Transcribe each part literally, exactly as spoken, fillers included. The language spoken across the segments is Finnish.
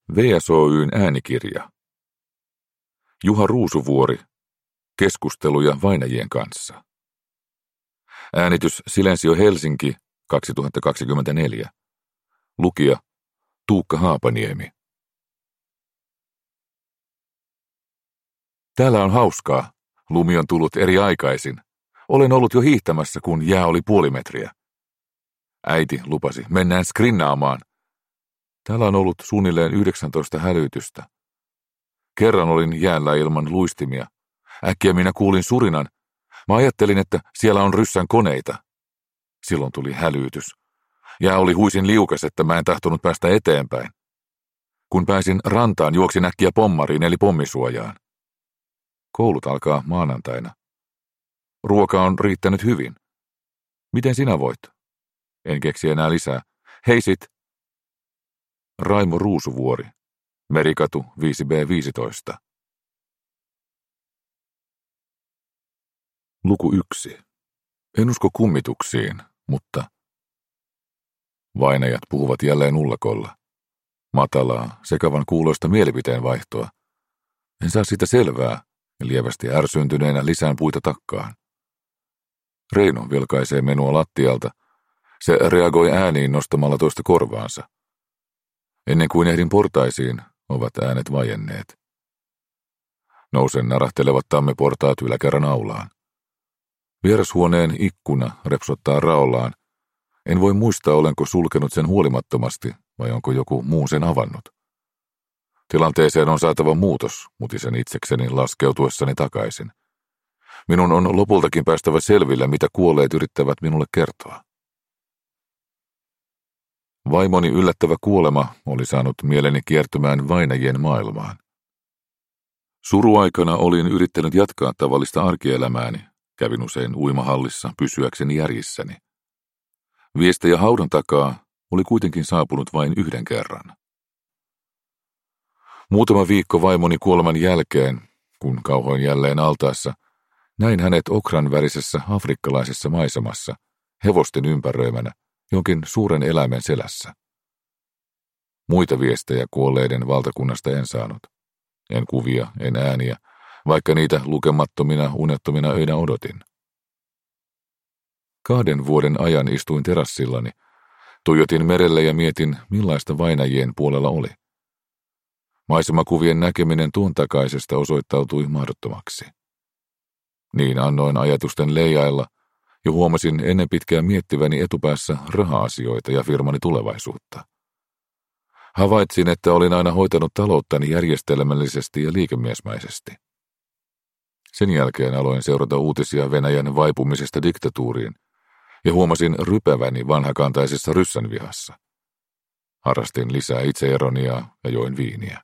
V S Oy:n äänikirja. Juha Ruusuvuori. Keskusteluja vainajien kanssa. Äänitys Silensio Helsinki kaksituhattakaksikymmentäneljä. Lukija Tuukka Haapaniemi. Täällä on hauskaa. Lumi on tullut eri aikaisin. Olen ollut jo hiihtämässä, kun jää oli puoli metriä. Äiti lupasi, mennään skrinnaamaan. Täällä on ollut suunnilleen yhdeksäntoista hälytystä. Kerran olin jäällä ilman luistimia. Äkkiä minä kuulin surinan. Mä ajattelin, että siellä on ryssän koneita. Silloin tuli hälytys. Jää oli huisin liukas, että mä en tahtonut päästä eteenpäin. Kun pääsin rantaan, juoksin äkkiä pommariin eli pommisuojaan. Koulut alkaa maanantaina. Ruoka on riittänyt hyvin. Miten sinä voit? En keksi enää lisää. Hei sit! Raimo Ruusuvuori. Merikatu viisi B viisitoista. Luku yksi. En usko kummituksiin, mutta... Vainajat puhuvat jälleen ullakolla. Matalaa, sekavan kuuloista mielipiteen vaihtoa. En saa siitä selvää, ja lievästi ärsyntyneenä lisään puita takkaan. Reino vilkaisee menua lattialta. Se reagoi ääniin nostamalla toista korvaansa. Ennen kuin ehdin portaisiin, ovat äänet vajenneet. Nousen narahtelevat tammeportaat yläkerran aulaan. Vierashuoneen ikkuna repsottaa raollaan. En voi muistaa, olenko sulkenut sen huolimattomasti, vai onko joku muu sen avannut. Tilanteeseen on saatava muutos, mutisen itsekseni laskeutuessani takaisin. Minun on lopultakin päästävä selville, mitä kuolleet yrittävät minulle kertoa. Vaimoni yllättävä kuolema oli saanut mieleni kiertymään vainajien maailmaan. Suruaikana olin yrittänyt jatkaa tavallista arkielämääni, kävin usein uimahallissa pysyäkseni järjissäni. Viestejä haudan takaa oli kuitenkin saapunut vain yhden kerran. Muutama viikko vaimoni kuoleman jälkeen, kun kauhoin jälleen altaassa, näin hänet okran värisessä afrikkalaisessa maisemassa, hevosten ympäröimänä, jonkin suuren eläimen selässä. Muita viestejä kuolleiden valtakunnasta en saanut. En kuvia, en ääniä, vaikka niitä lukemattomina unettomina öinä odotin. Kahden vuoden ajan istuin terassillani, tuijotin merelle ja mietin, millaista vainajien puolella oli. Maisemakuvien näkeminen tuon takaisesta osoittautui mahdottomaksi. Niin annoin ajatusten leijailla, ja huomasin ennen pitkää miettiväni etupäässä raha-asioita ja firmani tulevaisuutta. Havaitsin, että olin aina hoitanut talouttani järjestelmällisesti ja liikemiesmäisesti. Sen jälkeen aloin seurata uutisia Venäjän vaipumisesta diktatuuriin, ja huomasin rypäväni vanhakantaisessa ryssänvihassa. Harrastin lisää itseironiaa ja join viiniä.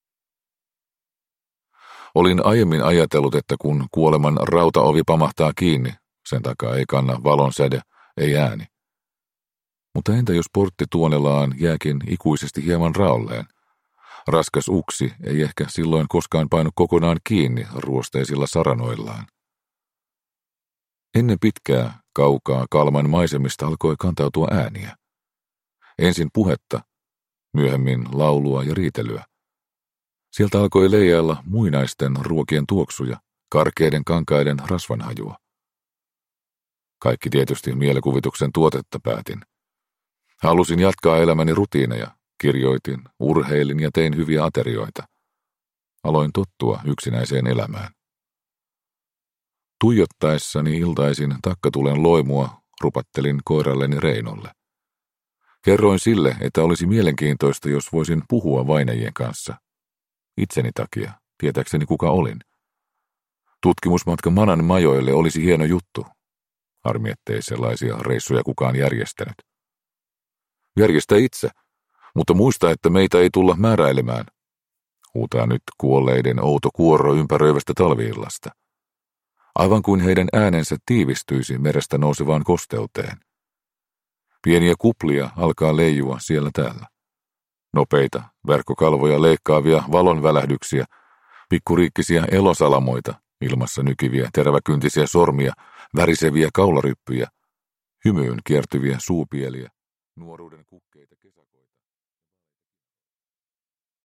Olin aiemmin ajatellut, että kun kuoleman rautaovi pamahtaa kiinni, sen takaa ei kanna valon säde, ei ääni. Mutta entä jos portti tuonellaan jääkin ikuisesti hieman raolleen? Raskas uksi ei ehkä silloin koskaan painu kokonaan kiinni ruosteisilla saranoillaan. Ennen pitkää, kaukaa Kalman maisemista alkoi kantautua ääniä. Ensin puhetta, myöhemmin laulua ja riitelyä. Sieltä alkoi leijailla muinaisten ruokien tuoksuja, karkeiden kankaiden rasvanhajua. Kaikki tietysti mielikuvituksen tuotetta päätin. Halusin jatkaa elämäni rutiineja, kirjoitin, urheilin ja tein hyviä aterioita. Aloin tottua yksinäiseen elämään. Tuijottaessani iltaisin takkatulen loimua rupattelin koiralleni Reinolle. Kerroin sille, että olisi mielenkiintoista, jos voisin puhua vainajien kanssa. Itseni takia, tietääkseni kuka olin. Tutkimusmatka Manan majoille olisi hieno juttu. Harmi, ettei sellaisia reissuja kukaan järjestänyt. Järjestä itse, mutta muista, että meitä ei tulla määräilemään. Huutaa nyt kuolleiden outo kuoro ympäröivästä talviillasta. Aivan kuin heidän äänensä tiivistyisi merestä nousevaan kosteuteen. Pieniä kuplia alkaa leijua siellä täällä. Nopeita, verkkokalvoja leikkaavia valonvälähdyksiä, pikkuriikkisiä elosalamoita, ilmassa nykiviä teräväkyntisiä sormia, väriseviä kaularyppyjä, hymyyn kiertyviä suupieliä, nuoruuden kukkeita.